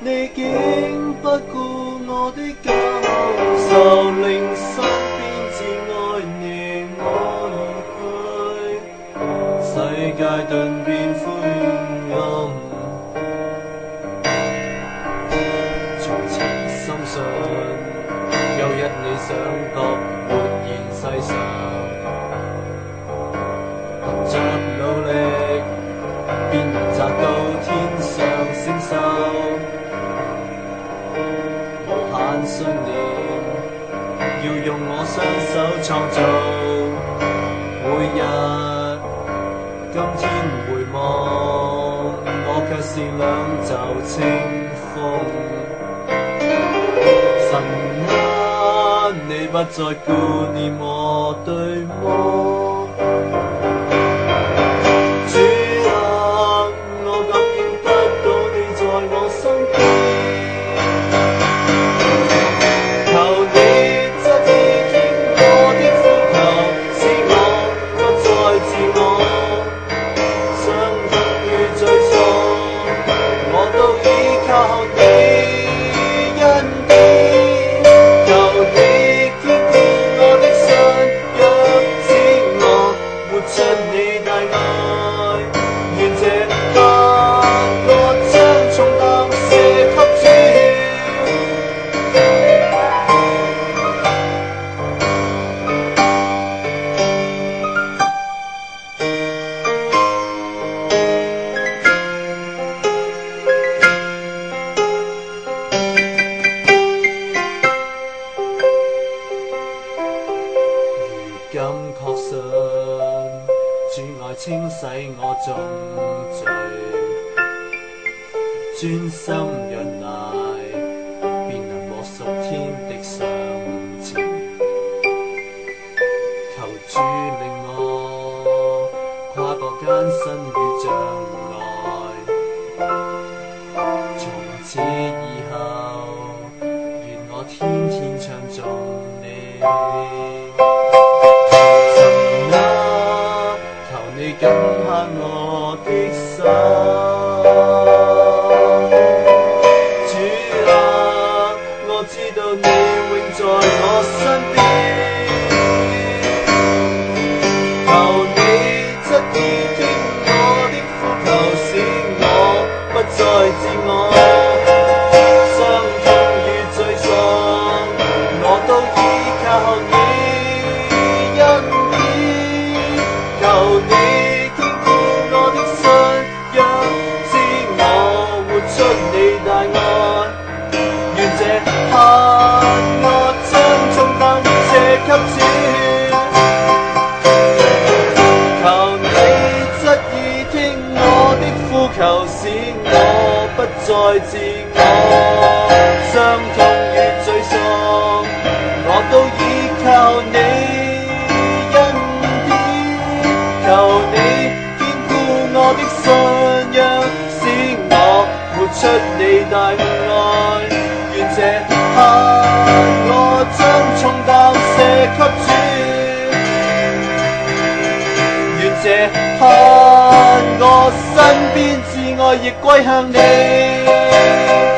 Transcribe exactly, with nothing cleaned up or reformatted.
你竟不顧我的感受，令身邊至愛你我而去，世界頓變灰暗。從前深信，有日你想覺沒言世上，憑着努力，便能摘到天上星宿。無限信念，要用我雙手創造。每日，今天回望，我卻是兩袖清風。神啊，你不再顧念我對嗎？今確信，主愛清洗我重罪，專心忍耐，便能獲屬天的賞賜。求主令我跨過艱辛與障礙，從此以後，願我天天唱頌你。緊握我的手，主啊，我知道你永在我身邊，求你側耳聽我的呼求，使我不再自我，傷痛與沮喪，我都依靠你恩典，求你求使我不再自我，傷痛與沮喪，我都依靠你恩典。求你堅固我的信仰，使我活出你大愛。願這刻我將重擔卸給主，願這刻我身邊愛亦歸向你。